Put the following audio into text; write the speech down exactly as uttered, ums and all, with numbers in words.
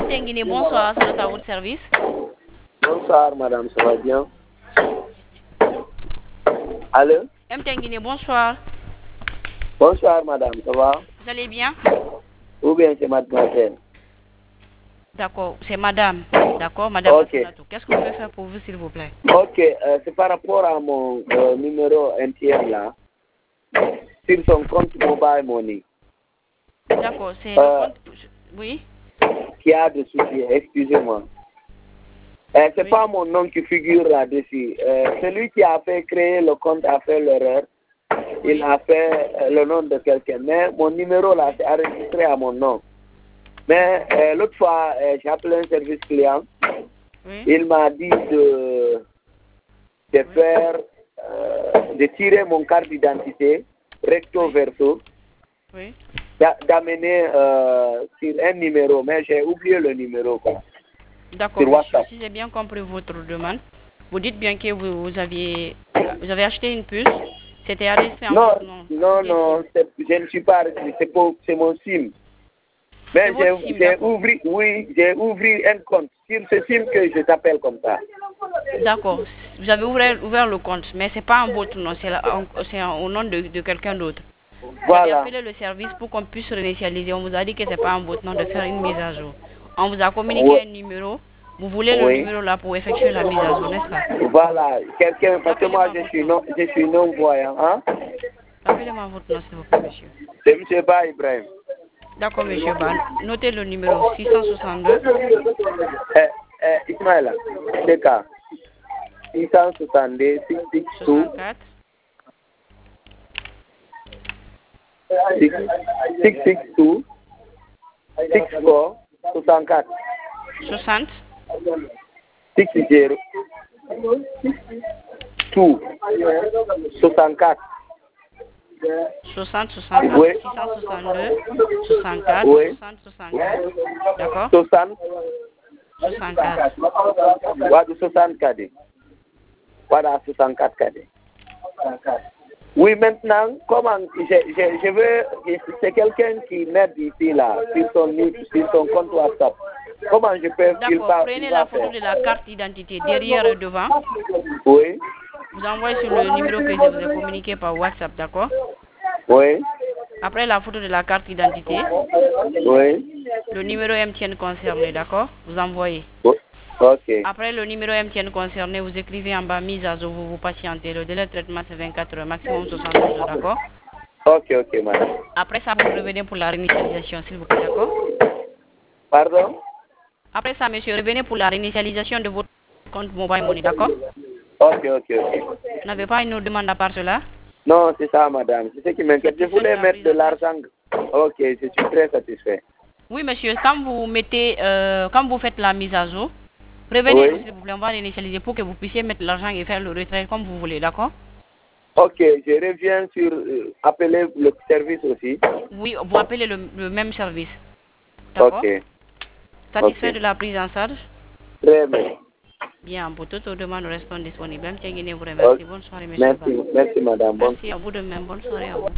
Guinée, bonsoir, c'est à votre service. Bonsoir, madame, ça va bien? Allô? M T Guinée, bonsoir. Bonsoir, madame, ça va? Vous allez bien? Ou bien c'est mademoiselle? D'accord, c'est madame. D'accord, madame. Ok. Qu'est-ce qu'on peut faire pour vous, s'il vous plaît? Ok, euh, c'est par rapport à mon euh, numéro M T N là, sur son compte Mobile Money. D'accord, c'est Euh, le compte... Oui? Qui a des soucis, excusez-moi. Euh, c'est Oui. pas mon nom qui figure là-dessus. Euh, celui qui a fait créer le compte a fait l'erreur. Oui. Il a fait euh, le nom de quelqu'un. Mais mon numéro là, c'est enregistré à mon nom. Mais euh, l'autre fois, euh, j'ai appelé un service client. Oui. Il m'a dit de, de faire, euh, de tirer mon carte d'identité recto Oui. verso, Oui. d'a- d'amener euh, sur un numéro, mais j'ai oublié le numéro quoi. D'accord, Sur monsieur. WhatsApp. Si j'ai bien compris votre demande, vous dites bien que vous, vous aviez vous avez acheté une puce. C'était enregistré en Non, votre nom. non, C'était non, SIM. c'est- je ne suis pas, c'est pour- c'est mon SIM. C'est Mais votre j'ai SIM, j'ai d'accord. ouvert, oui, j'ai ouvert un compte sur ce SIM que je t'appelle comme ça. D'accord. Vous avez ouvert, ouvert le compte, mais c'est pas en votre nom, c'est la- en- c'est en- au nom de, de quelqu'un d'autre. Vous avez Voilà. appelé le service pour qu'on puisse réinitialiser. On vous a dit que c'est pas en votre nom de faire une mise à jour. On vous a communiqué Oui. un numéro. Vous voulez le Oui. numéro là pour effectuer la mise à jour, n'est-ce pas? Voilà. Quelqu'un, parce que moi Rappelez-moi je votre suis nom. non, je suis non voyant, hein. Rappelez-moi votre nom, s'il vous plaît, monsieur. C'est M. Ba Ibrahim. D'accord, monsieur Ban. Notez le numéro six cent soixante-deux. Eh, eh, Ismaël, c'est quoi? six cent soixante-deux, six cent soixante-deux, soixante-quatre. six cent soixante-deux, six quatre, soixante-quatre, soixante. six zéro, deux, soixante-quatre. soixante, soixante-quatre. Oui. six cent soixante-deux, soixante-quatre, Oui. soixante, soixante-quatre. D'accord? soixante, soixante-quatre. voilà, soixante-quatre. Voilà, soixante-quatre cadets. Oui, maintenant, comment, je, je, je veux, c'est quelqu'un qui m'aide ici, là, sur son, sur son compte WhatsApp. Comment je peux, il D'accord, va, il prenez va la photo faire? de la carte d'identité derrière et devant. Oui, Vous envoyez sur le numéro que je vous ai communiqué par WhatsApp, d'accord? oui, Après la photo de la carte d'identité, oui. le numéro M T N concerné, d'accord? Vous envoyez. O- Ok, Après le numéro M T N concerné, vous écrivez en bas mise à jour, vous vous patientez. Le délai de traitement c'est vingt-quatre heures, maximum soixante-douze heures, d'accord? ok, ok, madame. Après ça, vous revenez pour la réinitialisation, s'il vous plaît, d'accord? Pardon? Après ça, monsieur, revenez pour la réinitialisation de votre compte Mobile Money, d'accord? Ok, ok, ok. Vous n'avez pas une autre demande à part cela? Non, c'est ça, madame. C'est ce qui m'inquiète. Je Satisfait de voulais la mettre prise de en charge? l'argent. Ok, je suis très satisfait. Oui, monsieur, quand vous mettez, euh, quand vous faites la mise à jour, revenez, Oui. s'il vous plaît, on va réinitialiser pour que vous puissiez mettre l'argent et faire le retrait comme vous voulez, d'accord? Ok, je reviens sur euh, appeler le service aussi. Oui, vous appelez le, le même service, d'accord? Ok, Satisfait ok. de la prise en charge? Très bien. Bien, pour toute demande, nous restons disponibles. M. Guinée vous Ok. remercie. Bonne soirée, monsieur Ba. Merci, merci madame. Bonne Merci à vous de même. Bonne soirée à vous.